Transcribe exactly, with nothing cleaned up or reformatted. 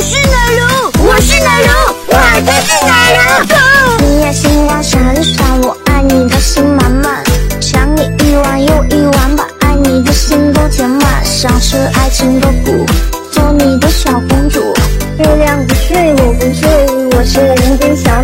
是奶油，我是奶油，我就是奶油。你也星光闪闪，我爱你的心满满，想你一晚又一晚，把爱你的心都填满，像是爱情的蛊，做你的小公主。月亮不睡，我不睡，我是人间小